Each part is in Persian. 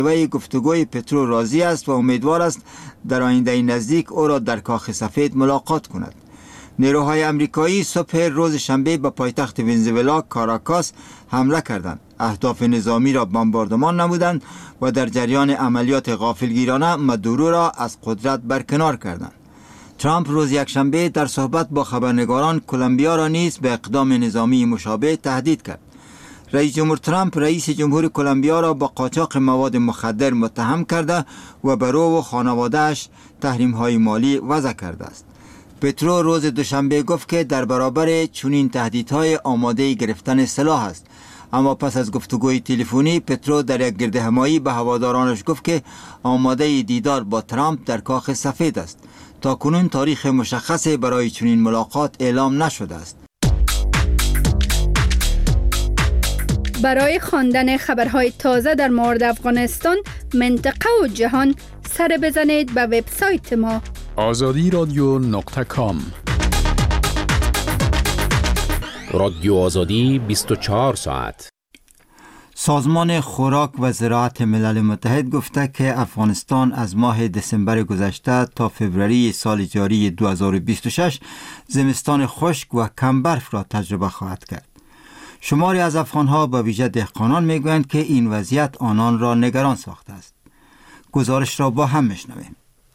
وی گفتگوی پترو راضی است و امیدوار است در آینده نزدیک او را در کاخ سفید ملاقات کند. نیروهای آمریکایی صبح روز شنبه به پایتخت ونزوئلا کاراکاس حمله کردند. اهداف نظامی را بمباردمان نمودند و در جریان عملیات غافلگیرانه مادورو را از قدرت برکنار کردند. ترامپ روز یکشنبه در صحبت با خبرنگاران کلمبیا را نیز به اقدام نظامی مشابه تهدید کرد. رئیس جمهور ترامپ رئیس جمهور کلمبیا را با قاچاق مواد مخدر متهم کرده و بر او و خانواده‌اش تحریم‌های مالی وضع کرده است. پترو روز دوشنبه گفت که در برابر چنین تهدیدهای آماده گرفتن سلاح است. اما پس از گفتگوی تلفنی پترو در یک گردهمایی به هوادارانش گفت که آماده دیدار با ترامپ در کاخ سفید است. تا کنون تاریخ مشخصی برای چنین ملاقات اعلام نشده است. برای خواندن خبرهای تازه در مورد افغانستان، منطقه و جهان، سر بزنید به وبسایت ما azadiradyo.com. رادیو آزادی 24 ساعت. سازمان خوراک و زراعت ملل متحد گفته که افغانستان از ماه دسامبر گذشته تا فوریه سال جاری 2026 زمستان خشک و کم برف را تجربه خواهد کرد. شماری از افغانها به ویژه دهقانان میگویند که این وضعیت آنان را نگران ساخته است. گزارش را با هم میشنویم.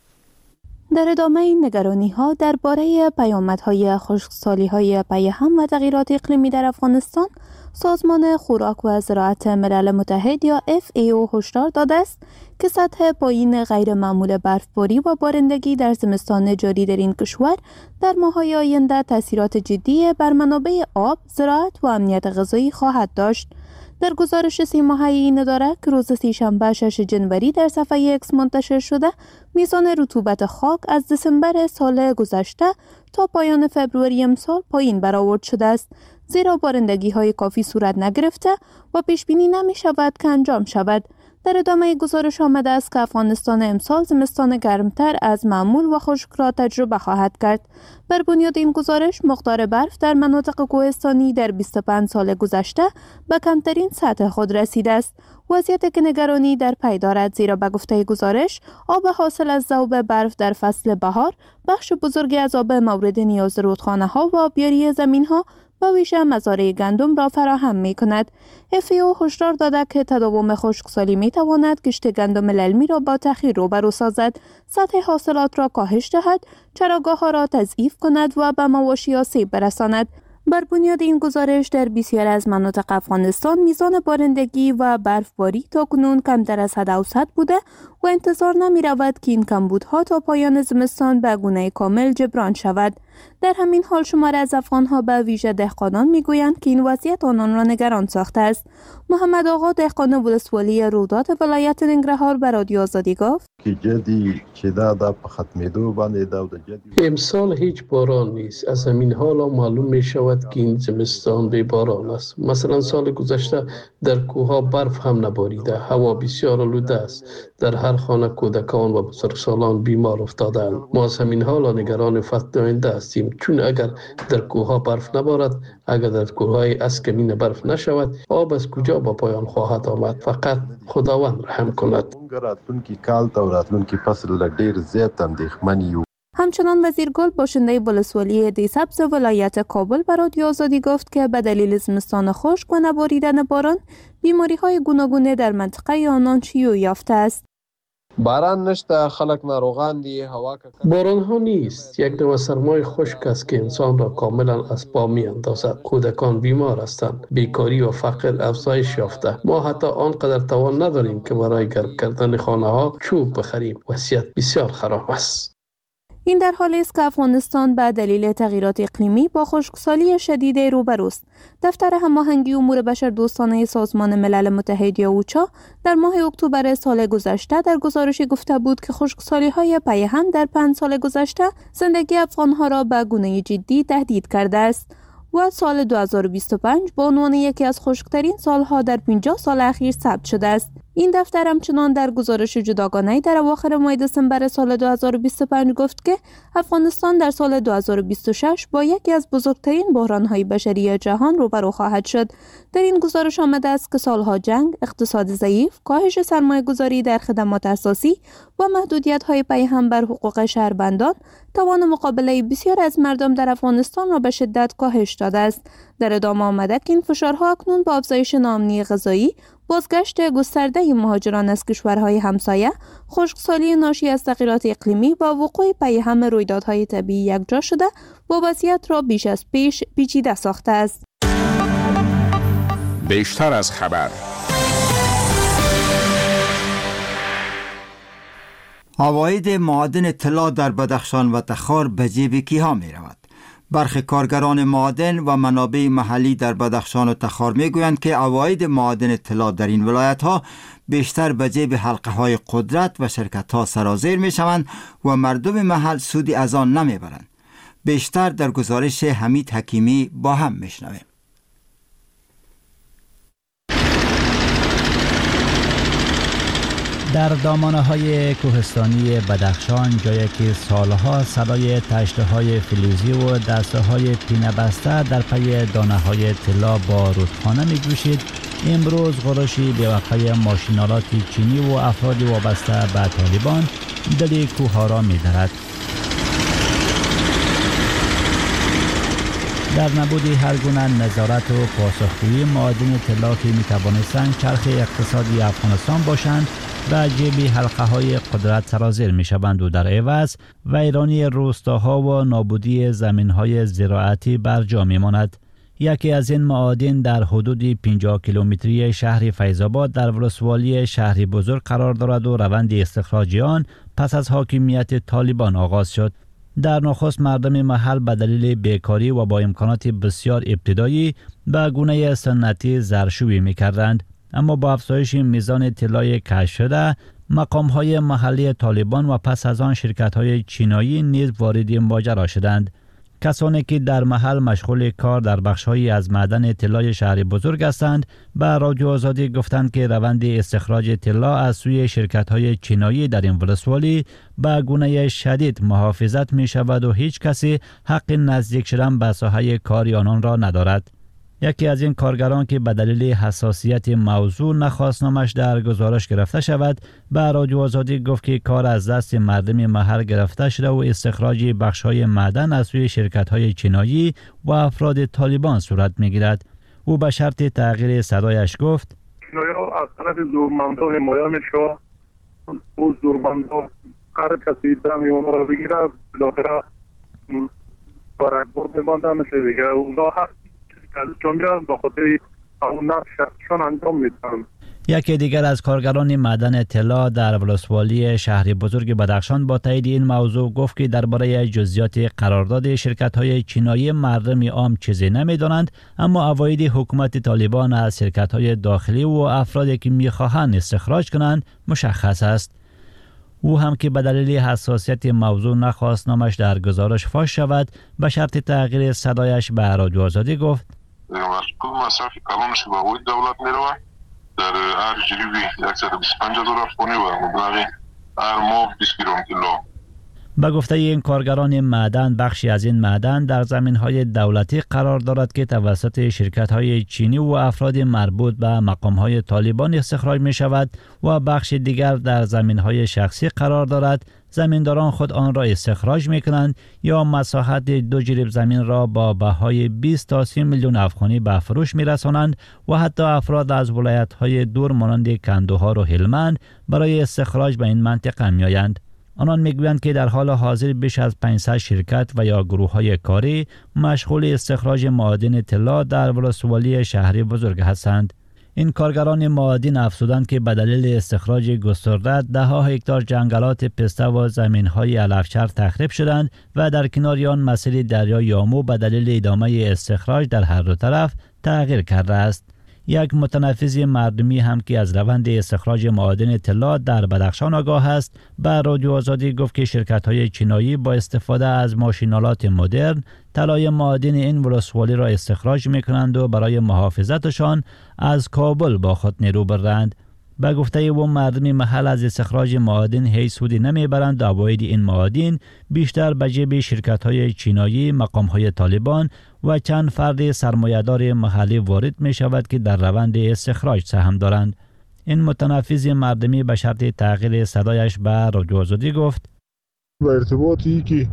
در ادامه این نگرانی‌ها درباره پیامدهای خشکسالی‌های پیهم و تغییرات اقلیمی در افغانستان، سازمان خوراک و زراعت ملل متحد یا FAO هشدار داده است که سطح پایین غیر معمول برفباری و بارندگی در زمستان جاری در این کشور در ماه‌های آینده تأثیرات جدی بر منابع آب، زراعت و امنیت غذایی خواهد داشت. در گزارش 3 ماهه این اداره که روز سه‌شنبه 6 جنوری در صفحه ایکس منتشر شده، میزان رطوبت خاک از دسامبر سال گذشته تا پایان فوریه امسال پایین برآورد شده است، زیرا بارندگی‌های کافی صورت نگرفته و پیش بینی نمی شود که انجام شود. در ادامه گزارش آمده است که افغانستان امسال زمستان گرمتر از معمول و خشک را تجربه خواهد کرد. بر بنیاد این گزارش، مقدار برف در مناطق کوهستانی در 25 سال گذشته به کمترین سطح خود رسیده است. وضعیت که نگرانی در پی دارد، زیرا به گفته گزارش آب حاصل از ذوب برف در فصل بهار بخش بزرگی از آب مورد نیاز رودخانه‌ها و آبیاری زمین‌ها و ویژه مزارع گندم را فراهم می کند. FAO هشدار داده که تداوم خشکسالی می تواند کشت گندم للمی را با تأخیر روبرو سازد، سطح حاصلات را کاهش دهد، چراگاه ها را تضعیف کند و به مواشی آسیب برساند. بر بنیاد این گزارش در بسیاری از مناطق افغانستان میزان بارندگی و برفباری تاکنون کمتر از حد اوسط بوده و انتظار نمی رود که این کمبودها تا پایان زمستان به گونه کامل جبران شود. در همین حال شماری از افغانها به ویژه دهقانان میگویند که این وضعیت آنان را نگران ساخته است. محمد آقا، دهقان ولسوالی رودات ولایت ننگرهار، به رادیو آزادی گفت امسال هیچ باران نیست. از همین حال معلوم می شود که این زمستان بی باران است. مثلا سال گذشته در کوهها برف هم نباریده، هوا بسیار آلوده است. در هر خانه کودکان و بزرگسالان بیمار افتادند. ما از همین حال نگران فصل آینده هستیم، چون اگر در کوهها برف نبارد، اگر در کوههای اسکمین برف نشود، آب از کجا با پایان خواهد آمد؟ فقط خداوند رحم کند. همچنان وزیرگل، باشنده ولسوالی دیسبز ولایت کابل، به رادیو آزادی گفت که به دلیل زمستان خشک و نباریدن باران، بیماری‌های گوناگون در منطقه آنان شیوع یافته است. باران نشته، خلق ناروغان دی، هوا باران ها نیست. یک نوع سرمای خشک است که انسان را کاملا از پا می اندازد. کودکان بیمار هستند، بیکاری و فقر افزایش یافته. ما حتی آنقدر توان نداریم که برای گرم کردن خانه ها چوب بخریم. وضعیت بسیار خراب است. این در حالی است که افغانستان به دلیل تغییرات اقلیمی با خشکسالی شدید روبروست. دفتر هماهنگی امور بشردوستانه سازمان ملل متحد یا اوچا در ماه اکتبر سال گذشته در گزارشی گفته بود که خشکسالی‌های پیهم در 5 سال گذشته زندگی افغان‌ها را به گونه جدی تهدید کرده است. و سال 2025 به عنوان یکی از خشکترین سالها در 50 سال اخیر ثبت شده است. این دفتر همچنان در گزارش جداگانه‌ای در اواخر ماه دسامبر سال 2025 گفت که افغانستان در سال 2026 با یکی از بزرگترین بحران‌های بشری جهان روبرو خواهد شد. در این گزارش آمده است که سالها جنگ، اقتصاد ضعیف، کاهش سرمایه‌گذاری در خدمات اساسی و محدودیت‌های پیهم بر حقوق شهروندان توان مقابله بسیار از مردم در افغانستان را به شدت کاهش داده است. در ادامه آمده که این فشارها اکنون با افزایش ناامنی غذایی، بازگشت گسترده مهاجران از کشورهای همسایه، خشکسالی ناشی از تغییرات اقلیمی و وقوع پیهم رویدادهای طبیعی یکجا شده با وضعیت را بیش از پیش پیچیده ساخته است. بیشتر از خبر. عواید معادن طلا در بدخشان و تخار به جیب کیها می رود؟ برخی کارگران معادن و منابع محلی در بدخشان و تخار می گویند که عواید معادن طلا در این ولایت ها بیشتر به جیب حلقه های قدرت و شرکت ها سرازیر می شوند و مردم محل سودی از آن نمی برند. بیشتر در گزارش حمید حکیمی با هم می شنویم. در دامانه‌های کوهستانی بدخشان، جایی که سالها صدای تشته‌های فلزی و دسته‌های پینه بسته در پی دانه‌های طلا با رودخانه می‌جوشید، امروز غرشی بی‌وقفه ماشین‌آلات چینی و افراد وابسته به طالبان دل کوه‌ها را می‌درد. در نبود هر گونه نظارت و پاسخگویی، معادن طلا که می‌توانستند چرخ اقتصادی افغانستان باشند و جیب حلقه های قدرت سرازیر می شوند و در عوض ویرانی روستاها و نابودی زمین های زراعتی بر جا می ماند. یکی از این معادن در حدود 50 کیلومتری شهر فیض‌آباد در ولسوالی شهری بزرگ قرار دارد و روند استخراج آن پس از حاکمیت طالبان آغاز شد. در نخست مردم محل به دلیل بیکاری و با امکانات بسیار ابتدایی به گونه سنتی زرشویی می کردند. اما با افزایش میزان طلای کشف شده، مقام‌های محلی طالبان و پس از آن شرکت‌های چینایی نیز وارد ماجرا شدند. کسانی که در محل مشغول کار در بخش‌هایی از معدن طلای شهر بزرگ هستند، به رادیو آزادی گفتند که روند استخراج طلا از سوی شرکت‌های چینایی در این ولسوالی به گونه شدید محافظت می‌شود و هیچ کسی حق نزدیک شدن به ساحه کار آنان را ندارد. یکی از این کارگران که به دلیل حساسیت موضوع نخواست نامش در گزارش گرفته شود، به رادیو آزادی گفت که کار از دست مردم محل گرفته شده و استخراج بخش‌های معدن از سوی شرکت‌های چینایی و افراد طالبان صورت می‌گیرد. او به شرط تغییر صدایش گفت: چینایی‌ها از طرف زورمندا حمایت می‌شود. او زورمندا هر کسی دمی اونها را بگیره، بالاخره برای برد مانده میشه دیگه. اونها یکی دیگر از کارگران معدن طلا در ولسوالی شهر بزرگ بدخشان با تایید این موضوع گفت که درباره جزئیات قرارداد شرکت‌های چینایی مردم عام چیزی نمی‌دانند، اما عواید حکومت طالبان از شرکت‌های داخلی و افرادی که می‌خواهند استخراج کنند مشخص است. او هم که به دلیل حساسیت موضوع نخواست نامش در گزارش فاش شود، به شرط تغییر صدایش به رادیو آزادی گفت: مسئول مصرف کلانش به عواید دولت میروه. در هر جریبی 125,000 افغانی و مبلغ هر ماه 20 گرم طلا. به گفته این کارگران معدن، بخشی از این معدن در زمین‌های دولتی قرار دارد که توسط شرکت‌های چینی و افراد مربوط به مقام‌های طالبان استخراج می‌شود و بخش دیگر در زمین‌های شخصی قرار دارد. زمینداران خود آن را استخراج می‌کنند یا مساحت 2 جریب زمین را با بهای 20 تا 30 میلیون افغانی به فروش می‌رسانند و حتی افراد از ولایت‌های دور مانند کندوها و هلمند برای استخراج به این منطقه می‌آیند. آنان میگویند که در حال حاضر بیش از 500 شرکت و یا گروه‌های کاری مشغول استخراج معادن طلا در ولسوالی شهری بزرگ هستند. این کارگران معادن افزودند که به دلیل استخراج گسترده ده‌ها هکتار جنگلات پسته و زمین‌های علفچر تخریب شدند و در کنار آن مسیر دریای یامو به دلیل ادامه استخراج در هر دو طرف تغییر کرده است. یک متنفذ مردمی هم که از روند استخراج معادن طلا در بدخشان آگاه است به رادیو آزادی گفت که شرکت‌های چینایی با استفاده از ماشین‌آلات مدرن طلای معادن این ولسوالی را استخراج می‌کنند و برای محافظتشان از کابل با خود نیرو برند. به گفته او مردم محل از استخراج معادن هیچ سودی نمیبرند و عواید این معادن بیشتر به جیب شرکت‌های چینایی، مقام‌های طالبان و چند فرد سرمایه‌دار محلی وارد می شود که در روند استخراج سهم دارند. این متنفذ مردمی به شرط تغییر صدایش به رادیو آزادی گفت: به ارتباطی که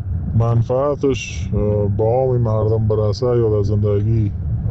منفعتش با عام مردم برسه یا در زندگی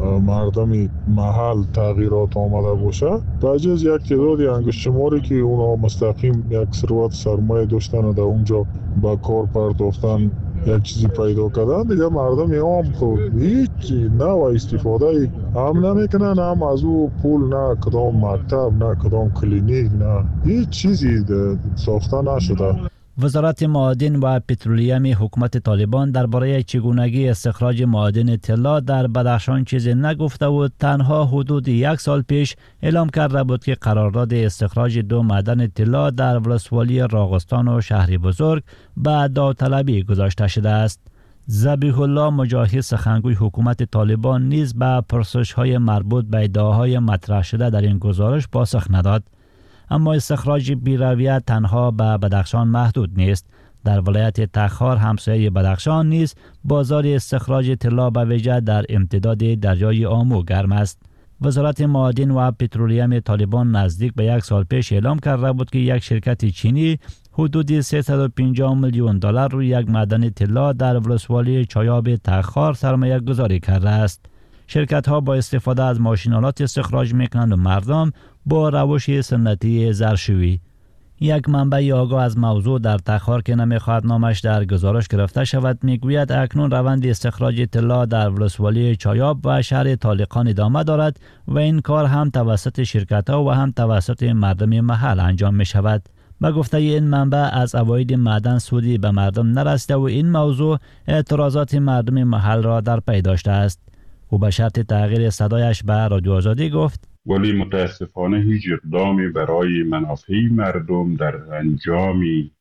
مردم محل تغییرات آمده باشه، بجز یک تعدادی انگشت شماری که اونا مستقیم یک ثروت سرمایه داشتن و در اونجا با کار پرداختن یک چیزی پیدا کردن، دیگه مردم عام خود هیچ نوع استفاده هم نمیکنن، هم از او پول نه کدام مکتب نه کدام کلینیک نه هیچ چیزی ساخته نشده. وزارت معادن و پترولیم حکومت طالبان درباره چگونگی استخراج معادن طلا در بدخشان چیزی نگفته و تنها حدود یک سال پیش اعلام کرده بود که قرارداد استخراج 2 معدن طلا در ولسوالی راغستان و شهر بزرگ به داوطلبی گذاشته شده است. ذبیح الله مجاهد سخنگوی حکومت طالبان نیز به پرسش‌های مربوط به ادعاهای مطرح شده در این گزارش پاسخ نداد. اما استخراج بی‌رویه تنها به بدخشان محدود نیست. در ولایت تخار همسایه بدخشان نیز بازار استخراج طلا به ویژه در امتداد دریای آمو گرم است. وزارت معادن و پترولیم طالبان نزدیک به 1 سال پیش اعلام کرده بود که یک شرکت چینی حدود 350 میلیون دلار روی یک معدن طلا در ولسوالی چایاب تخار سرمایه گذاری کرده است. شرکت ها با استفاده از ماشین‌آلات استخراج میکنند و مردم با روش سنتی زرشویی. یک منبع آگاه از موضوع در تخار که نمیخواهد نامش در گزارش گرفته شود میگوید اکنون روند استخراج طلا در ولسوالی چایاب و شهر طالقان ادامه دارد و این کار هم توسط شرکت ها و هم توسط مردم محل انجام می شود. به گفته این منبع از عواید معدن سودی به مردم نرسیده و این موضوع اعتراضات مردم محل را در پی داشته است. او به شرط تغییر صدایش به رادیو آزادی گفت: ولی متاسفانه هیچ اقدامی برای منافع مردم در انجام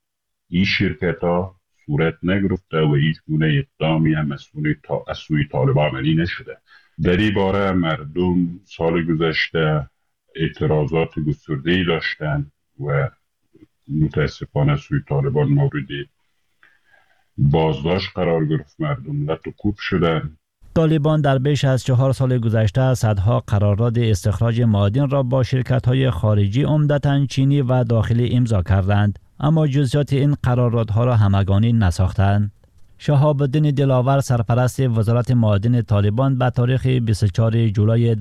این شرکت ها صورت نگرفته و هیچ گونه اقدامی هم از سوی طالبان عملی نشده. در این باره مردم سال گذشته اعتراضات گسترده‌ای داشتند و متاسفانه سوی طالبان مورد بازداشت قرار گرفت، مردم لط و کوب شدند. طالبان در بیش از 4 سال گذشته صدها قرارداد استخراج معادن را با شرکت‌های خارجی عمدتاً چینی و داخلی امضا کردند، اما جزئیات این قراردادها را همگانی نساختند. شهاب الدین دلاور سرپرست وزارت معادن طالبان به تاریخ 24 جولای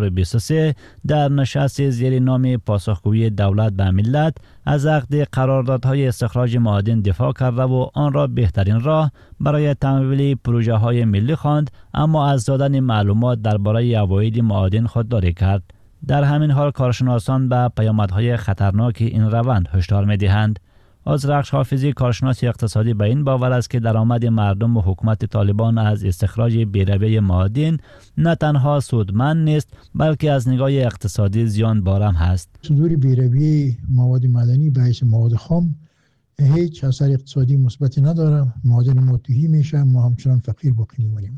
2023 در نشست زیر نام پاسخگویی دولت به ملت از عقد قراردادهای استخراج معادن دفاع کرده و آن را بهترین راه برای تمویل پروژه های ملی خواند، اما از دادن معلومات درباره عواید معادن خودداری کرد. در همین حال کارشناسان به پیامدهای خطرناک این روند هشدار می‌دهند. آذرخش حافظی کارشناس اقتصادی به این باور است که درآمد مردم و حکومت طالبان از استخراج بی‌رویه معادن نه تنها سودمند نیست بلکه از نگاه اقتصادی زیان بارم هست. صدور بی‌رویه مواد معدنی به حیث مواد خام هیچ اثر اقتصادی مثبتی نداره. معادن متوهی میشه، ما همچنان فقیر باقی میمونیم.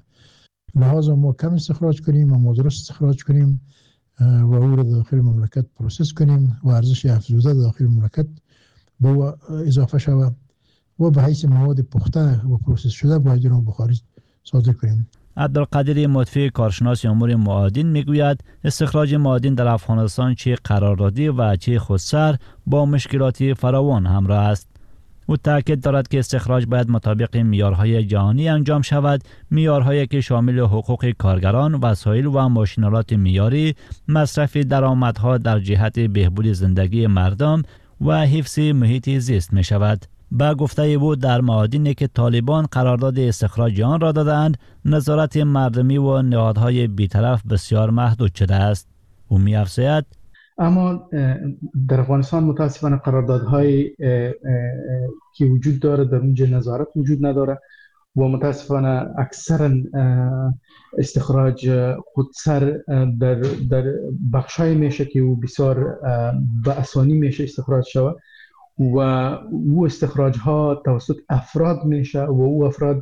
لحاظا ما کم استخراج کنیم، ما درست استخراج کنیم و او را داخل مملکت پروسس کنیم و ارزش افزوده داخل مملکت با اضافه شود و به حیث مواد پخته و پروسس شده باید را به خارج صادر کنیم. عبدالقادر مطفی کارشناس امور معادن میگوید استخراج معادن در افغانستان چه قراردادی و چه خودسر با مشکلات فراوان همراه است. او تاکید دارد که استخراج باید مطابق معیارهای جهانی انجام شود، معیارهایی که شامل حقوق کارگران، وسایل و ماشین‌آلات معیاری، مصرف درآمدها در جهت بهبود زندگی مردم و حفظ محیط زیست می شود. با گفته او در معادنی که طالبان قرارداد استخراج آن را دادند، نظارت مردمی و نهادهای بیطرف بسیار محدود شده است. او می افزاید: اما در افغانستان متاسفانه قراردادهای که وجود داره در اونجا نظارت وجود نداره و متاسفانه اکثرا استخراج خودسر در بخشای میشه که او بسیار به آسانی میشه استخراج شود و او استخراج ها توسط افراد میشه و او افراد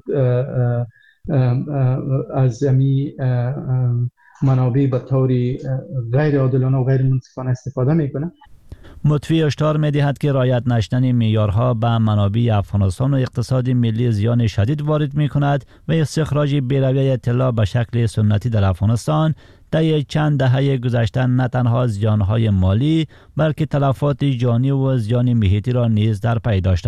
از امی منابع به طور غیر عادلانه و غیر منصفانه استفاده میکنه. مطفی هشدار می‌دهد که رعایت نشدن معیارها به منابع افغانستان و اقتصاد ملی زیان شدید وارد می‌کند و استخراج بی‌رویه اطلاع به شکل سنتی در افغانستان در چند دهه گذشته نه تنها زیانهای مالی بلکه تلفات جانی و زیان محیطی را نیز در پی داشته.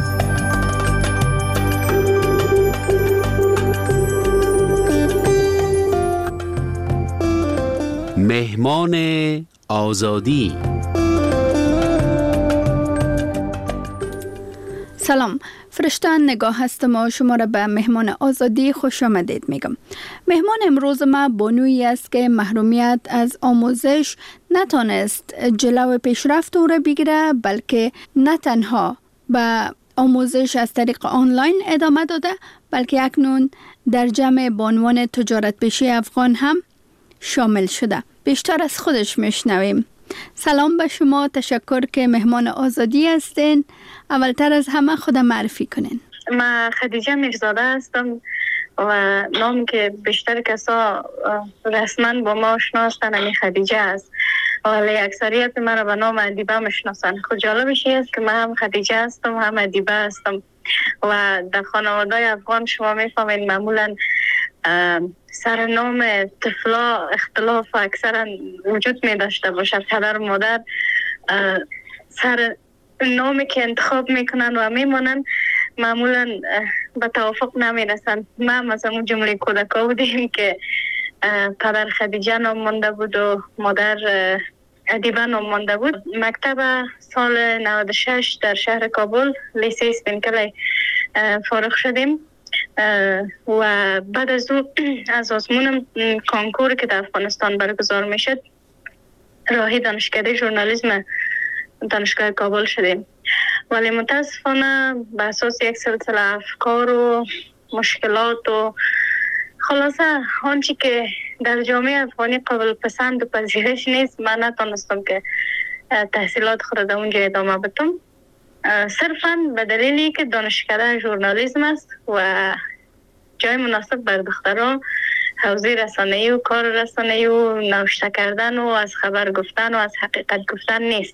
مهمان آزادی. سلام، فرشتن نگاه هستم و شما را به مهمان آزادی خوش آمدید میگم. مهمان امروز ما بانویی است که محرومیت از آموزش نتانست جلو پیشرفت او را بگیره، بلکه نه تنها به آموزش از طریق آنلاین ادامه داده، بلکه اکنون در جمع بانوان تجارت پیشه افغان هم شامل شده. بیشتر از خودش میشنویم. سلام به شما، تشکر که مهمان آزادی هستین. اولتر از همه خودم معرفی کنین. من خدیجه میرزاده هستم و نام که بیشتر کسا رسما با ما آشنا هستن همین خدیجه است، ولی اکثریت من را به نام ادیبه میشناسن. خود جالبش است که من هم خدیجه هستم هم ادیبه هستم و در خانواده افغان شما میفهمین معمولا سرنام طفلا اختلاف اکثرا وجود می داشته باشد. پدر و مادر سر نامی که انتخاب میکنن و میمانن معمولا به توافق نمی رسن. ما مثلا اون جمله کودکا بودیم که پدر خدیجه نام مانده بود و مادر ادیبه نام مانده بود. مکتب سال 96 در شهر کابل لیسه اسپینکلی فارغ شدیم و بعد از او از آزمون کانکور که در افغانستان برگزار میشد راهی دانشکده ژورنالیسم دانشگاه کابل شدیم، ولی متاسفانه به اساس یک سلسله افکار و مشکلات و خلاصه آنچه که در جامعه افغانی قابل پسند و پذیرش نیست، من نتونستم که تحصیلات خود در اونجا ادامه بدم، صرفاً به دلیلی که دانشکده ژورنالیسم است و جای مناسب بر دختران حوزه رسانه‌ای و کار رسانه‌ای و نوشته کردن و از خبر گفتن و از حقیقت گفتن نیست.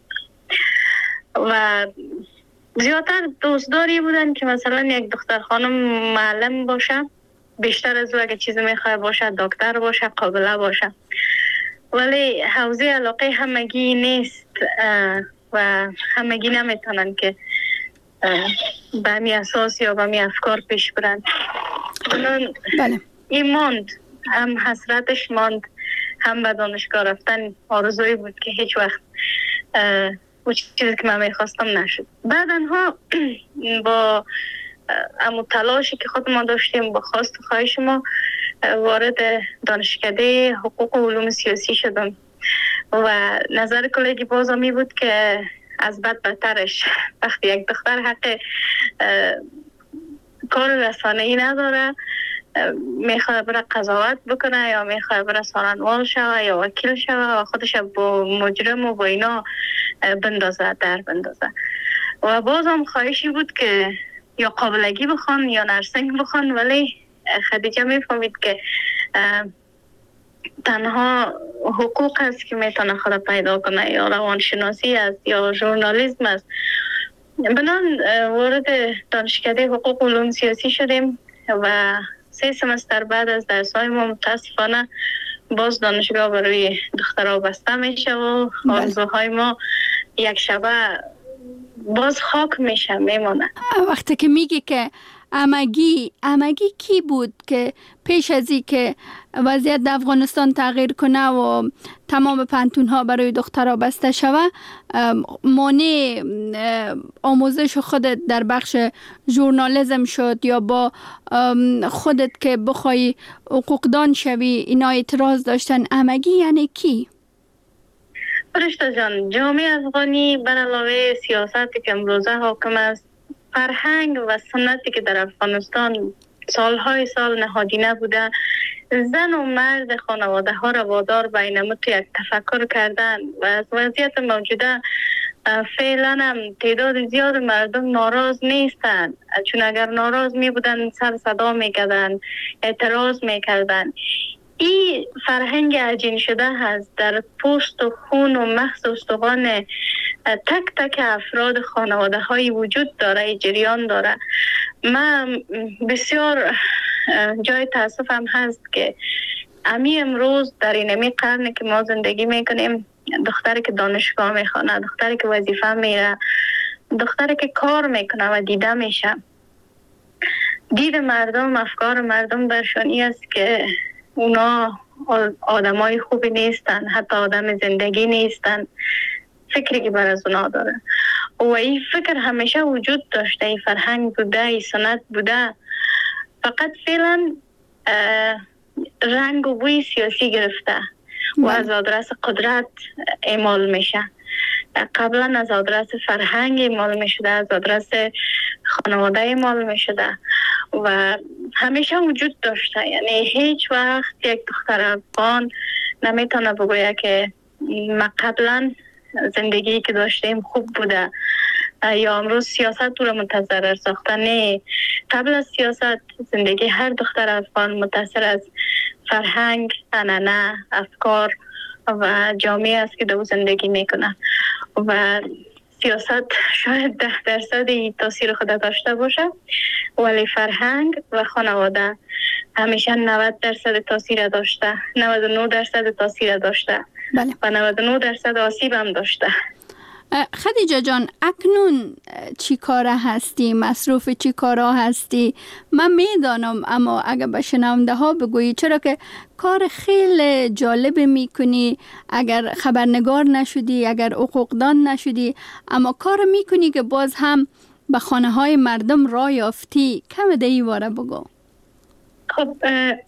و زیادتر دوستداری بودن که مثلا یک دختر خانم معلم باشه، بیشتر از او اگه چیزی میخواه باشه دکتر باشه، قابله باشه، ولی حوزه علاقه همگی نیست و همگی نمیتونن که به همی اساس یا به همی افکار پیش برن. بله. این ماند، هم حسرتش ماند، هم به دانشگاه رفتن آرزوی بود که هیچ وقت اون چیزی که من میخواستم نشد. بعدن ها با امو تلاشی که خود ما داشتیم با خواست و خواهش ما وارد دانشکده حقوق و علوم سیاسی شدم و نظر کلیگی بازمی بود که از بد بدترش وقتی یک دختر حق کار رسانه‌ای نداره، میخواد بره قضاوت بکنه یا میخواد بره سارنوال شوه یا وکیل شوه و خودش با مجرم و با اینا بندازه در بندازه. و بازم خواهشی بود که یا قابلگی بخوان یا نرسنگ بخوان، ولی خدیجه میفهمید که تنها حقوق است که میتونه خود پیدا کنه، یا روانشناسی است یا ژورنالیسم است. بنان وارد دانشکده حقوق و علوم سیاسی شدیم و 3 سمستر بعد از درس‌های ما متاسفانه باز دانشگاه برای دخترها بسته میشه و آرزوهای ما یک شبه باز خاک میشه میمونه. وقتی که میگی که امگی کی بود که پیش از این که وضعیت در افغانستان تغییر کنه و تمام پانتون ها برای دخترها بسته شوه، مانع آموزش خودت در بخش ژورنالیسم شد یا با خودت که بخوای حقوقدان شوی اینا اعتراض داشتن؟ امگی یعنی کی؟ فرشته جان، جامعه افغانی بر علاوه سیاستی که امروزه حاکم است، فرهنگ و سنتی که در افغانستان سالهای سال نهادینه بوده. زن و مرد خانواده ها را وادار به این متو یک تفکر کردن و از وضعیت موجوده فعلا هم تعداد زیاد مردم ناراض نیستند، چون اگر ناراض می بودن سر صدا می کردن، اعتراض می کردن. این فرهنگ عجین شده هست در پوست و خون و مغز و استخوان تک تک افراد خانواده های وجود داره، جریان داره. من بسیار جای تاسفم هست که امی امروز در این قرن که ما زندگی میکنیم، دختری که دانشگاه میخوانه، دختری که وظیفه میره، دختری که کار میکنه و دیده میشه، دید مردم، افکار مردم برشانی است که اونا آدمای خوبی نیستن، حتی آدم زندگی نیستن. فکری که بر از اونا داره و این فکر همیشه وجود داشته، این فرهنگ بوده، این سنت بوده، فقط فعلا رنگ و بوی سیاسی گرفته و از آدرس قدرت اعمال میشه. قبلا از آدرس فرهنگ اعمال میشده، از آدرس خانواده اعمال میشده و همیشه وجود داشته. یعنی هیچ وقت یک دختر افغان نمیتونه بگویه که ما قبلا زندگی که داشتیم خوب بوده یا امروز سیاست تو رو متضرر ساخته. نه، قبل از سیاست زندگی هر دختر افغان متاثر از فرهنگ، عنعنه، افکار و جامعه است که دو زندگی میکنه و سیاست شاید 10% تاثیر خود داشته باشه، ولی فرهنگ و خانواده همیشه 90% تاثیر داشته، 99% تاثیر داشته و 99% آسیب هم داشته. خدیجه جان، اکنون چی کاره هستی؟ مصروف چی کارا هستی؟ من میدانم، اما اگر به شنونده ها بگویی، چرا که کار خیلی جالب میکنی، اگر خبرنگار نشدی، اگر حقوقدان نشدی، اما کار میکنی که باز هم به خانه های مردم راه یافتی. کم دیگه واره بگو. خب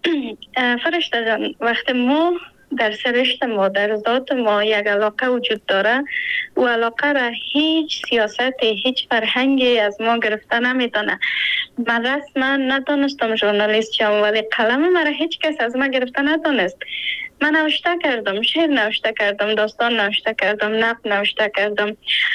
فرشته جان، وقتی ما در سرشت ما، در ذات ما یک علاقه وجود داره، و علاقه را هیچ سیاست، هیچ فرهنگی از ما گرفته نمیتونه. من رسما نتونستم ژورنالیست شم، ولی قلم مرا هیچ کس از ما گرفته نتونست. من نوشته کردم، شعر نوشته کردم، داستان نوشته کردم، نقد نوشته کردم،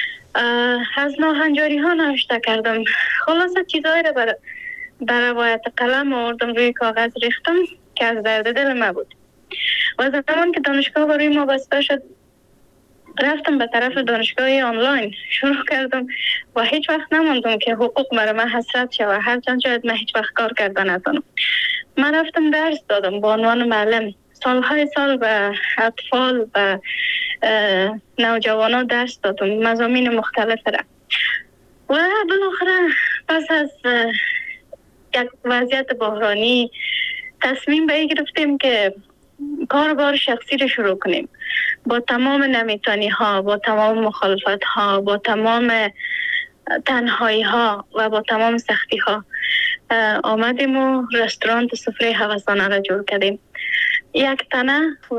از ناهنجاری ها نوشته کردم. خلاصه چیزایی را بر روایت قلم آوردم، روی کاغذ ریختم که از درد دل ما بود. و زمان که دانشگاه روی ما بسته شد، رفتم به طرف دانشگاه آنلاین، شروع کردم و هیچ وقت نماندم که حقوق مرا من حسرت شود، هرچند شاید من هیچ وقت کار کردن نتونم. من رفتم درس دادم به عنوان معلم، سالهای سال به اطفال و نوجوانان درس دادم، مضامین مختلف را. و بالاخره پس از یک وضعیت بحرانی تصمیم به این گرفتیم که کاربار شخصی رو شروع کنیم. با تمام نمیتانی ها، با تمام مخالفت ها، با تمام تنهایی ها و با تمام سختی ها آمدیم و رستوران سفره هوسانه را جور کردیم. یک تنه و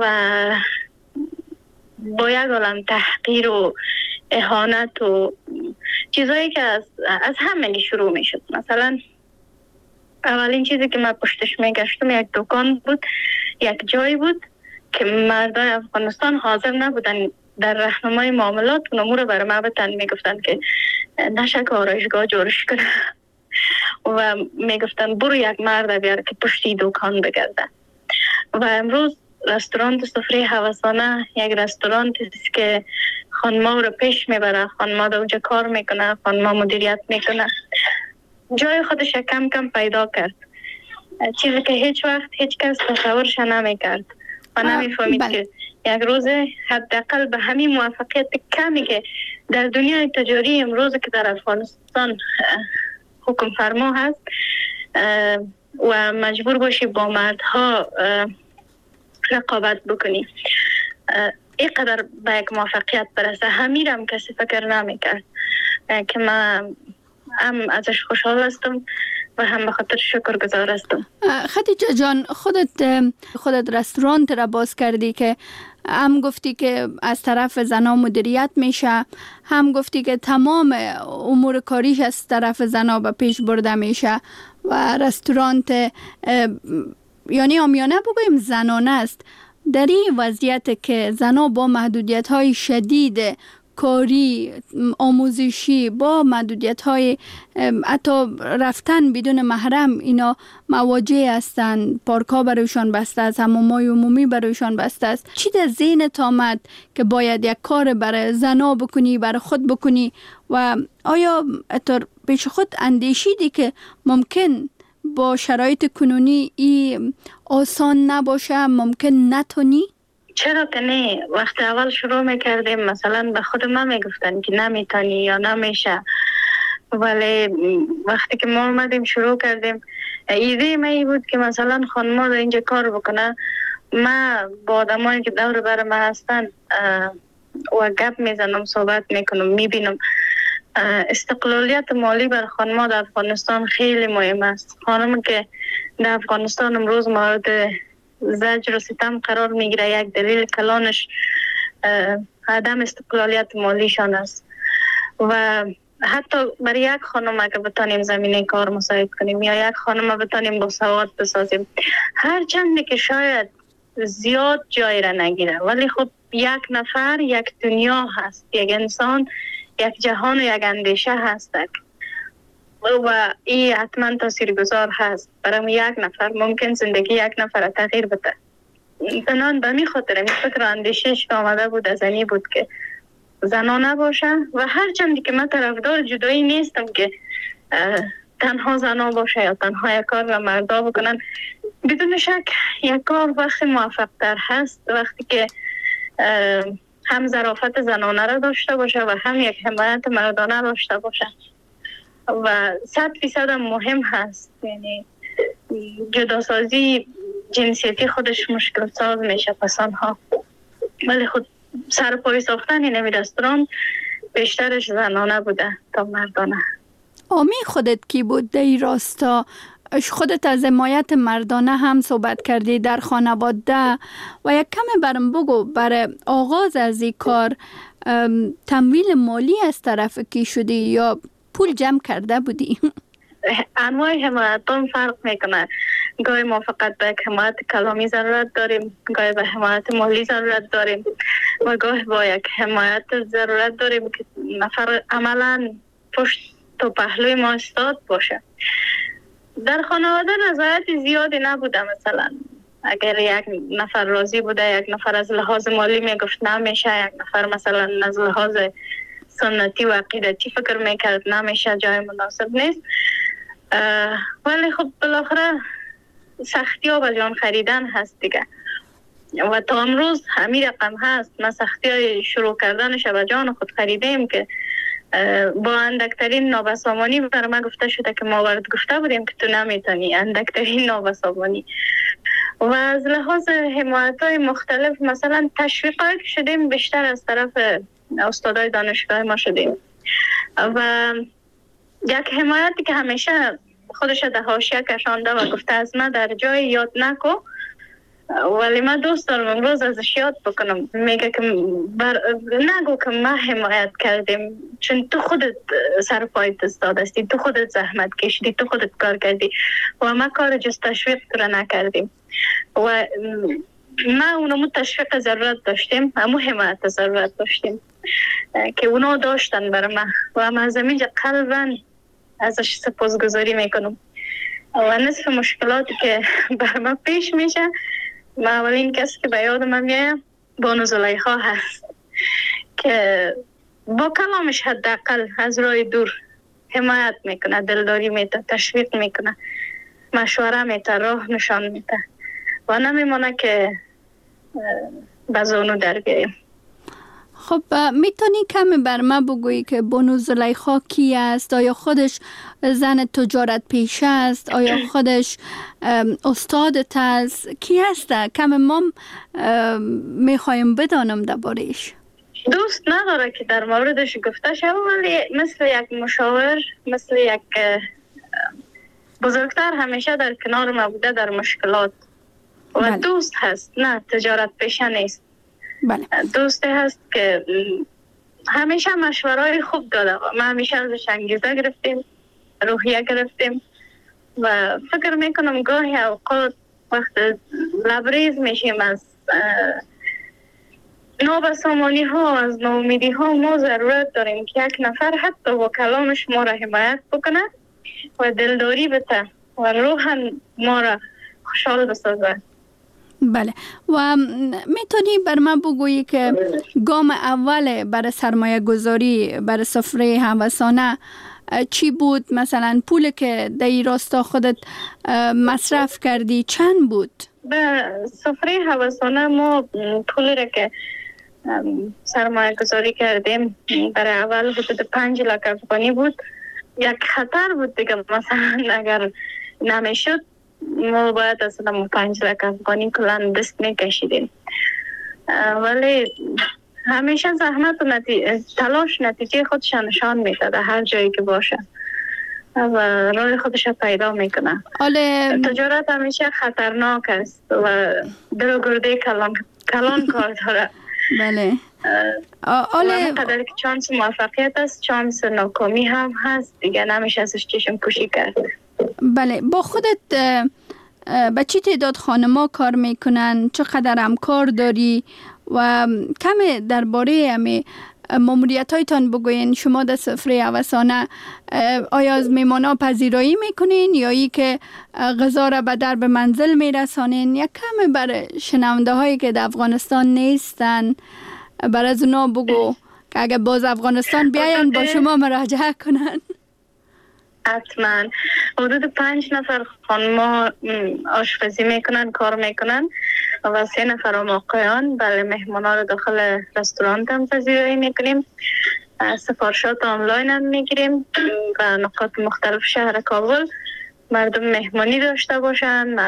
با یک عالم تحقیر و اهانت و چیزایی که از همگی شروع می شد. مثلا اولین چیزی که من پشتش می گشتم یک دکان بود، یک جایی بود که مردای افغانستان حاضر نبودن در راهنمای معاملات اون امور برای ما بتن. می گفتن که نشک آرایشگاه جورش کنه و می گفتن برو یک مرد بیار که پشتی دکان بگرده. و امروز رستوران سفره هوسانه یک رستوران است که خانما رو پیش میبره، خانما در اونجا کار میکنه، خانما مدیریت میکنه، جای خودش کم کم پیدا کرد، چیزی که هیچ وقت هیچ کس تصورش نمیکرد و نمیفهمید که یک روز حداقل به همین موفقیت کمی که در دنیای تجاری امروز که در افغانستان حکم فرما هست و مجبور باشی با مردها رقابت بکنی، اینقدر به یک موفقیت برسه، همیرم کسی فکر نمیکرد که من هم ازش خوشحال هستم و هم به خاطر شکر گزار هستم. خدیجه جان، خودت رستوران را باز کردی که هم گفتی که از طرف زنا مدیریت میشه، هم گفتی که تمام امور کاریش از طرف زنا به پیش برده میشه و رستورانت یعنی آمیانه بگویم زنانه است. در این وضعیت که زنها با محدودیت‌های شدید کاری، آموزشی، با محدودیت‌های حتی رفتن بدون محرم اینا مواجه هستند، پارک‌ها برایشان بسته است، حمام‌های عمومی برایشان بسته است. چی در ذهنت آمد که باید یک کار برای زنها بکنی، برای خود بکنی و آیا پیش خود اندیشیدی که ممکن با شرایط کنونی ای آسان نباشه، ممکن نتونی؟ چرا که نه؟ وقت اول شروع میکردیم مثلا به خود ما میگفتن که نمیتونی یا نمیشه، ولی وقتی که ما اومدیم شروع کردیم ایده ما ای بود که مثلا خانم در اینجا کار بکنه. ما با آدمایی که دور بر ما هستن و گپ میزنم، صحبت میکنم، میبینم استقلالیت مالی بر خانم در افغانستان خیلی مهم است. خانم که در افغانستان امروز مورد زجر و ستم قرار میگیره، یک دلیل کلانش عدم استقلالیت مالیشان است. و حتی برای یک خانم اگه بتانیم زمینه کار مساعد کنیم یا یک خانم بتانیم با سواد بسازیم، هر چندی که شاید زیاد جای را نگیره، ولی خب یک نفر یک دنیا هست، یک انسان یک جهان و یک اندیشه هست و این حتما تاثیرگذار هست. برای یک نفر ممکن زندگی یک نفر تغییر بده. تنان به می خاطر این فکر اندیشش که آمده بود از اینی بود که زنا نباشه و هر چندی که من طرفدار جدایی نیستم که تنها زنا باشه یا تنها یک کار را مردا بکنن. بدون شک یک کار وقتی موفق تر هست وقتی که هم ظرافت زنانه را داشته باشه و هم یک حمایت مردانه داشته باشه و 100% مهم هست. یعنی جداسازی جنسیتی خودش مشکل ساز میشه پسانها، ولی خود سر پای ساختن این رستوران بیشترش زنانه بوده تا مردانه. آمی خودت کی بود در این راستا؟ خودت از حمایت مردانه هم صحبت کردی در خانواده و یک کم برام بگو برای آغاز از این کار تمویل مالی از طرف کی شدی یا پول جمع کرده بودی؟ انواع حمایت هم فرق میکنه. گاهی ما فقط به حمایت کلامی ضرورت داریم، گاهی به حمایت مالی ضرورت داریم و گاهی با یک حمایت ضرورت داریم که نفر عملا پشت و پهلوی ما استاد باشه. در خانواده رضایت زیادی نبوده. مثلا اگر یک نفر راضی بوده، یک نفر از لحاظ مالی میگفت نمیشه، یک نفر مثلا از لحاظ سنتی و عقیدتی فکر میکرد نمیشه، جای مناسب نیست. ولی خب بالاخره سختی ها به جان خریدن هست دیگه و تا امروز همین رقم هست. ما سختی های شروع کردنش به جان خود خریدیم که با اندکترین نابسامانی بر ما گفته شده که ما ورد گفته بودیم که تو نمیتونی، اندکترین نابسامانی. و از لحاظ حمایت های مختلف مثلا تشویق های شدیم بیشتر از طرف استادای دانشگاه ما شدیم و یک حمایتی که همیشه خودش در حاشیه کشانده و گفته از من در جای یاد نکو، ولی من دوست دارم امروز ازش یاد بکنم. میگه که نگو که ما حمایت کردیم، چون تو خودت سر پایت استاد هستی، تو خودت زحمت کشیدی، تو خودت کار کردی و ما کار جز تشویق تو نکردیم و ما اونمو تشویق ضرورت داشتیم، همو حمایت ضرورت داشتیم که اونا داشتن برای ما و من از همینجا قلباً ازش سپاسگزاری میکنم. و نصف مشکلاتی که بر ما پیش میشه، ما اولین کسی که به یاد من میاد بانو زلیخا هست که با کلامش حداقل از راه دور حمایت میکنه، دلداری میده، تشویق میکنه، مشوره میده، راه نشان میده و نمیمونه که بزانو در بیاییم. خب میتونی کمی بر من بگویی که بانو زلیخا کی است؟ آیا خودش زن تجارت پیشه است؟ آیا خودش استادت است؟ کی است؟ کمی ما میخوایم بدانم درباره‌اش. دوست نداره که در موردش گفته شود، ولی مثل یک مشاور، مثل یک بزرگتر همیشه در کنار ما بوده در مشکلات و بله. دوست هست، نه تجارت پیشه نیست. بله. دوستی هست که همیشه مشورهای خوب داده. ما همیشه ازش انگیزه گرفتیم، روحیه گرفتیم و فکر میکنم گاهی اوقات وقت لبریز میشیم از نابسامانی ها، از ناامیدی ها، ما ضرورت داریم که یک نفر حتی با کلامش ما را حمایت بکنه و دلداری بده و روحاً ما را خوشحال بسازه. بله. و میتونی بر من بگویی که گام اول برای سرمایه گذاری برای سفره هوسانه چی بود؟ مثلا پول که در این راستا خودت مصرف کردی چند بود؟ به سفره هوسانه ما پولی را که سرمایه گذاری کردیم برای اول حدود 5 لک افغانی بود. یک خطر بود دیگه، مثلا اگر نمیشد ما باید اصلا 5 لک افغانی کلان دست میکشیدیم، ولی همیشه زحمت و تلاش نتیجه خودش نشان میده در هر جایی که باشه و راه خودش پیدا میکنه. تجارت همیشه خطرناک است و دل و گرده کلان کار داره. بله. قدر که چانس موفقیت است، چانس ناکامی هم هست دیگه، نمیشه ازش چشم پوشی کرد. بله. با خودت به چی تعداد خانما کار میکنن؟ چقدر همکار داری؟ و کم درباره همی ماموریت هایتان بگوین. شما در سفره هوسانه آیا از میمانا پذیرایی میکنین یا ای که غذا را به درب منزل میرسانین؟ یک کم بر شنونده هایی که در افغانستان نیستن بر از اونا بگو که اگر باز افغانستان بیاین با شما مراجعه کنن. حتما حدود 5 نفر خانما آشپزی میکنن، کار میکنن و 3 نفر هم آقایان. بله، مهمانا رو داخل رستوران هم پذیرایی میکنیم، سفارشات آنلاین هم میگیریم و نقاط مختلف شهر کابل مردم مهمانی داشته باشن،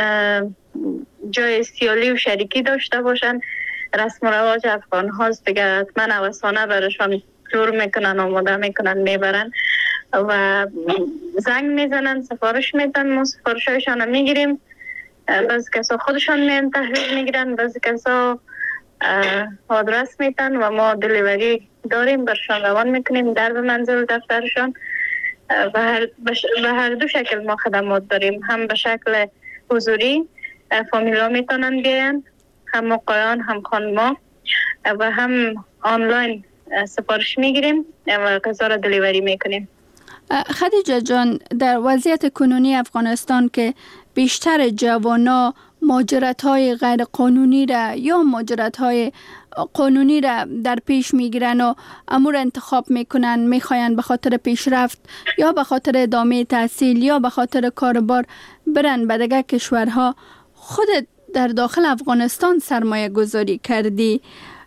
جای سیالی و شریکی داشته باشن. رسم و رواج افغان هاست دیگه، حتما هوسانه برشان جور میکنن، آماده میکنن، میبرن و زنگ میزنن، سفارش میدن، ما سفارش هایشان میگیریم. بعضی کسا خودشان میان تحویل میگیرن، بعضی کسا آدرس میدن و ما دلیوری داریم برشان روان میکنیم در به منزل دفترشان. و هر دو شکل ما خدمات داریم، هم به شکل حضوری فامیلا میتونن بیان، هم آقایان هم خانما، و هم آنلاین سفارش میگیریم و غذا را دلیوری میکنیم. خدیجه جان، در وضعیت کنونی افغانستان که بیشتر جوانا مهاجرت‌های غیر قانونی را یا مهاجرت‌های قانونی را در پیش میگیرن و امور انتخاب میکنن، میخواین به خاطر پیشرفت یا به خاطر ادامه تحصیل یا به خاطر کاربار برن به دیگر کشورها، خودت در داخل افغانستان سرمایه گذاری کردی.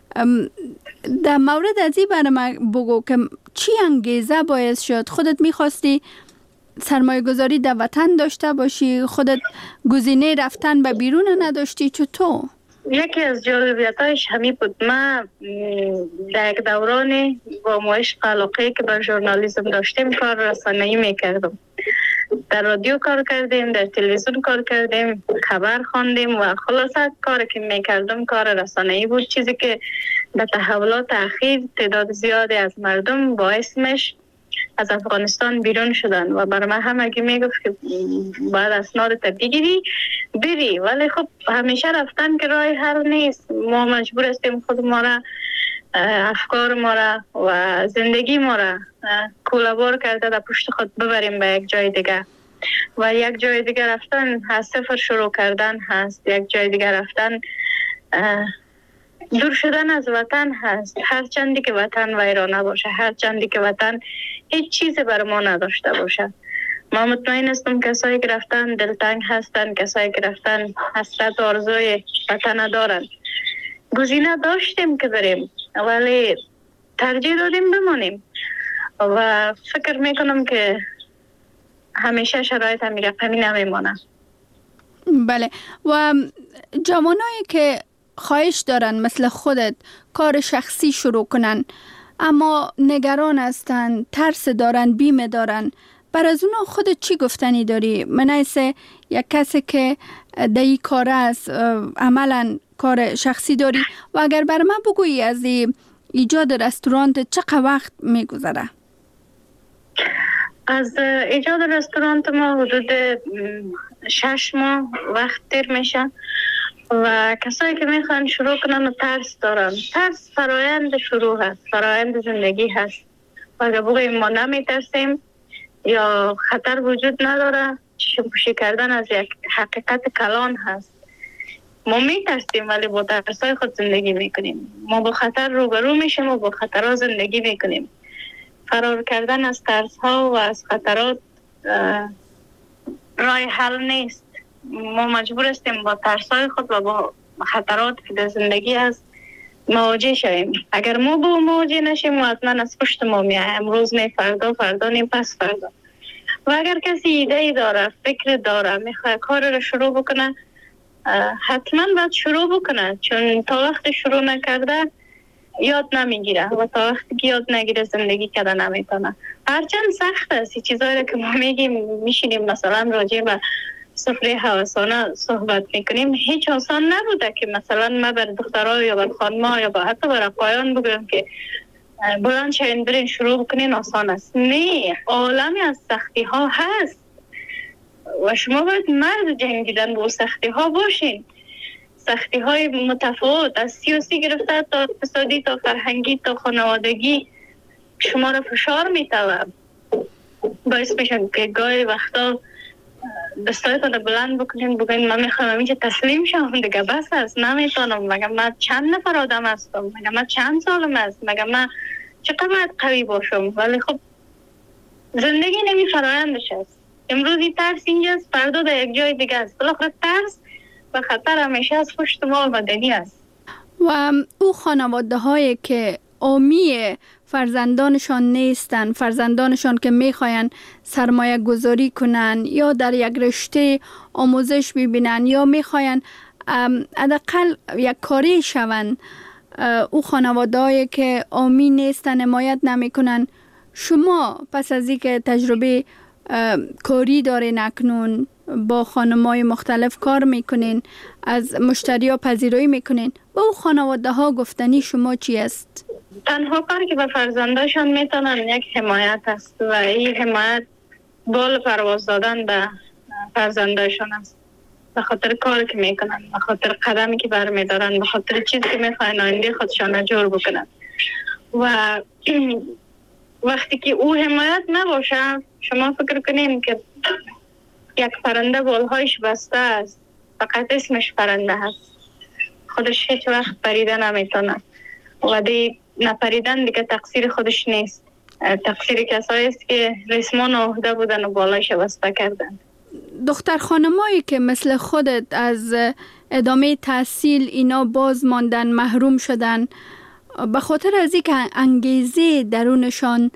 در مورد از این برای من بگو که چی انگیزه باعث شد خودت میخواستی سرمایه گذاری در وطن داشته باشی؟ خودت گزینه رفتن به بیرون نداشتی؟ چطور؟ یکی از جالبیتایش همین بود. من در یک دورانی با عشق علاقه که بر ژورنالیسم داشتیم کار رسانه‌ای میکردم. در رادیو کار کردیم، در تلویزیون کار کردیم، خبر خواندیم و خلاصه کاری که میکردم کار رسانه‌ای بود، چیزی که به تحولات اخیر تعداد زیادی از مردم باعث میشه از افغانستان بیرون شدن و برای من همگی میگفت که باید اسنادت بگیری بری، ولی خب همیشه رفتن که راه حل نیست. ما مجبور هستیم خود ما را، افکار ما را و زندگی ما را کوله‌بار کرده در پشت خود ببریم به یک جای دیگه و یک جای دیگه رفتن از صفر شروع کردن هست، یک جای دیگه رفتن دور شدن از وطن هست. هر چندی که وطن ویرانه باشه، هر چندی که وطن هیچ چیزی بر ما نداشته باشه. ما مطمئن هستم کسایی که رفتن دلتنگ هستن، کسایی که رفتن حسرت و آرزوی وطن دارن. گزینه داشتیم که بریم ولی ترجیح دادیم بمانیم و فکر میکنم که همیشه شرایط همین رقمی نمیمانه. بله. و جوانایی که خواهش دارن مثل خودت کار شخصی شروع کنن اما نگران هستن، ترس دارن، بیمه دارن، بر از اونا خودت چی گفتنی داری؟ من ایسه یک کسی که در این کار است، عملا کار شخصی داری و اگر بر من بگویی از ایجاد رستورانت چقدر وقت میگذره؟ از ایجاد رستوران ما حدود 6 ماه وقت دیر میشه و کسایی که میخوان شروع کنن ترس دارن. ترس فرایند شروع هست، فرایند زندگی هست و اگه بگوییم ما نمیترسیم یا خطر وجود نداره، چشم پوشی کردن از یک حقیقت کلان هست. ما میترسیم ولی با ترسای خود زندگی میکنیم. ما با خطر روبرو میشیم و با خطرها زندگی میکنیم. فرار کردن از ترس ها و از خطرات راه حل نیست. ما مجبور هستیم با ترس های خود و با خطرات که در زندگی هست مواجه شویم. اگر ما با مواجه نشیم و حتما از پشت ما میایه، امروز نه فردا نیم پس فردا. و اگر کسی ایده داره، فکر داره، میخواد کار رو شروع بکنه، حتما باید شروع بکنه، چون تا وقت شروع نکرده یاد نمیگیره و تا وقتی که یاد نگیره زندگی کرده نمیتونه. هرچند سخت است چیزایی که ما میگیم، میشینیم مثلا راجع به سفره هوسانه صحبت میکنیم، هیچ آسان نبوده که مثلا ما بر دخترها یا بر خانم‌ها یا حتی بر آقایان بگویم که بلند شوین برین شروع بکنین آسان است. نه، عالمی از سختی ها هست و شما باید مرد جنگیدن با سختی ها باشین. سختی های متفاوت از سیاسی گرفته تا اقتصادی تا فرهنگی تا خانوادگی شما را فشار میتوه، باعث میشه که گاهی وقتا دستایتان را بلند بکنین، بگین من میخوام اینجا تسلیم شم دیگه، بس است، نمیتونم، مگه من چند نفر آدم هستم، مگه من چند سالم است، مگه من چقدر باید قوی باشم. ولی خب زندگی نمی فرایندش است. امروزی ترس اینجاست، فردا در یک جای دیگه است. بالاخره ترس و خطر همیشه از پشت ما آمدنی است. و او خانواده هایی که عامی فرزندانشان نیستن، فرزندانشان که میخواین سرمایه گذاری کنن یا در یک رشته آموزش ببینن یا میخواین حداقل یک کاری شون، او خانواده هایی که عامی نیستن، حمایت نمیکنن، شما پس از اینکه تجربه کاری دارین، اکنون با خانم‌های مختلف کار میکنین، از مشتری ها پذیرایی میکنین، با او خانواده ها گفتنی شما چی است؟ تنها کاری که به فرزنداشان میتونن یک حمایت است و این حمایت بال پرواز دادن به فرزنداشان است، به خاطر کاری که میکنن، به خاطر قدمی که برمیدارن، به خاطر چیزی که میخواین آینده خودشان جور بکنن. و وقتی که او حمایت نباشه، شما فکر کنین که یک پرنده بالهایش بسته است، فقط اسمش پرنده هست، خودش هیچ وقت پریده نمیتونه و دی نپریدن دیگه تقصیر خودش نیست، تقصیر کسایی است که ریسمان عهده بودن و بالایش بسته کردن. دختر خانمایی که مثل خودت از ادامه تحصیل اینا باز ماندن، محروم شدن، به خاطر از اینکه انگیزه درونشان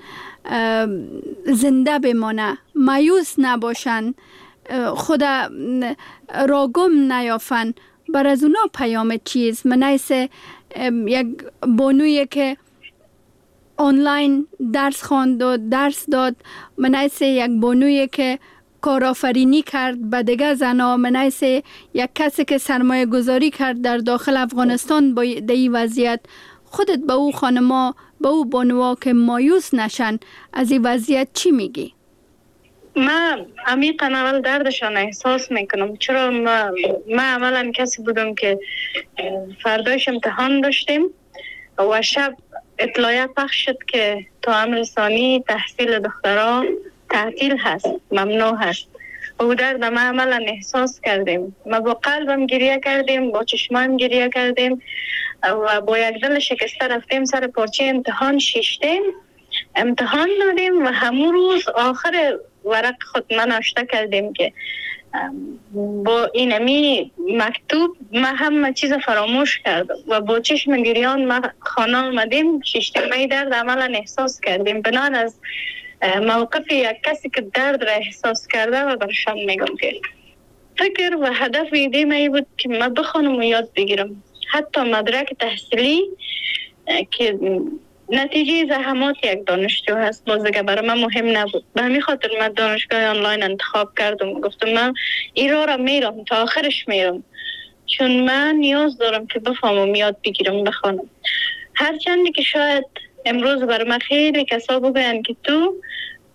زنده بمانه، مایوس نباشن، خود راگم نیافن، بر از اونا پیام چیز؟ منیس یک بانویی که آنلاین درس خواند و درس داد، منیس یک بانویی که کارآفرینی کرد به دیگه زنا، منیس یک کسی که سرمایه گذاری کرد در داخل افغانستان با این وضعیت، خودت به او خانما، به او بانوها که مایوس نشن از این وضعیت چی میگی؟ من عمیقاً اول دردشان احساس میکنم، چرا من عملاً کسی بودم که فرداش امتحان داشتیم و شب اطلاعیه پخش شد که تا امر ثانی تحصیل دخترها تعطیل هست، ممنوع هست. و درد ما عملاً احساس کردیم، ما با قلبم گریه کردیم، با چشمام گریه کردیم و با یک دل شکسته رفتیم سر پارچه امتحان شیشتیم، امتحان دادیم و همون روز آخر ورق خود من نوشته کردیم که با اینمی مکتوب ما همه چیز فراموش کردم و با چشم گریان ما خانه آمدیم. شیشتیمه درد عملا احساس کردیم بنان از موقف یک کسی که درد را احساس کرده و برشان میگم که فکر و هدف ایدیم ای بود که ما بخونم و یاد بگیرم، حتی مدرک تحصیلی که نتیجه زحمات یک دانشجو هست، باز دیگه برای من مهم نبود. به همین خاطر من دانشگاه آنلاین انتخاب کردم، گفتم من این را میرم تا آخرش میرم، چون من نیاز دارم که بفهمم، یاد بگیرم، بخونم. هرچندی که شاید امروز برای من خیلی کسا بگوین که تو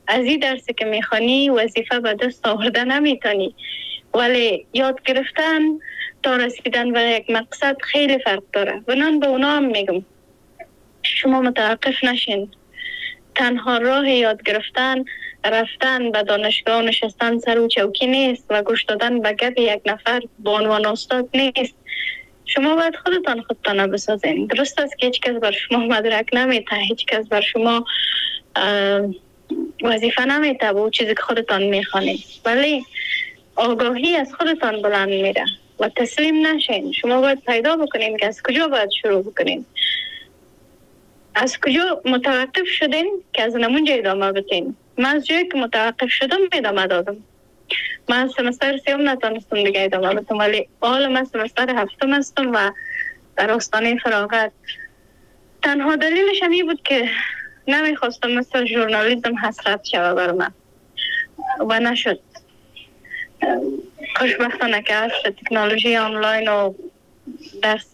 از این درسی که میخوانی وظیفه به دست آورده نمیتونی، ولی یاد گرفتن تا رسیدن به یک مقصد خیلی فرق داره. بنان به اونا هم میگم شما متوقف نشین. تنها راه یاد گرفتن رفتن به دانشگاه نشستن سر و چوکی نیست و گوش دادن به گپ یک نفر به عنوان استاد نیست. شما باید خودتان بسازین. درست است که هیچ کس بر شما مدرک نمیته، هیچ کس بر شما وظیفه نمیته به چیزی که خودتان میخوانید، ولی آگاهی از خودتان بلند میره و تسلیم نشین. شما باید پیدا بکنین که از کجا باید شروع بکنین، از کجا متوقف شدین که از نمونجا ادامه بتین. من از جایی که متوقف شدم ادامه دادم. من سمستر سیوم نتونستم دیگه ادامه بدم، ولی حالا من سمستر هفتم هستم و در آستانه فراغت. تنها دلیلش هم این بود که نمیخواستم مثل ژورنالیسم حسرت شوه بر من و نشد. خوشبختانه که عصر تکنولوژی آنلاین و درس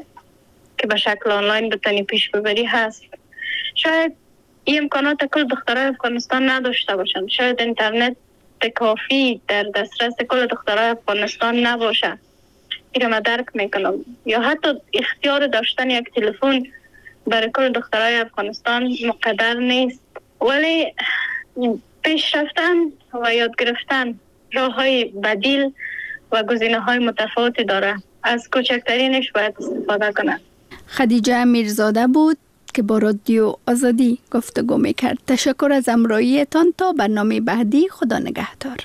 که به شکل آنلاین بتونی پیش ببری هست. شاید این امکانات کل دخترای افغانستان نداشته باشند، شاید اینترنت کافی در دسترس کل دخترای افغانستان نباشه، این من درک میکنم، یا حتی اختیار داشتن یک تلفن برای کل دخترای افغانستان مقدر نیست، ولی پیش رفتن و یاد گرفتن راه های بدیل و گزینه های متفاوتی داره. از کوچکترینش باید استفاده کنه. خدیجه میرزاده بود که با رادیو آزادی گفتگو میکرد. تشکر از همراهیتان. تا برنامه بعدی، خدا نگهدار.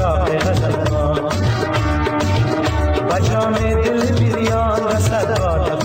بچه‌ها می دل بیریان و صدا